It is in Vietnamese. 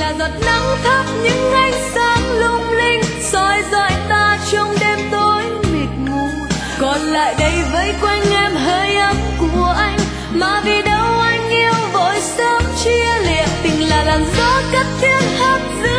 là giọt nắng thấp những ánh sáng lung linh soi dọi ta trong đêm tối mịt mù. Còn lại đây vây quanh em hơi ấm của anh, mà vì đâu anh yêu vội sớm chia lìa. Tình là làn gió cất tiếng hát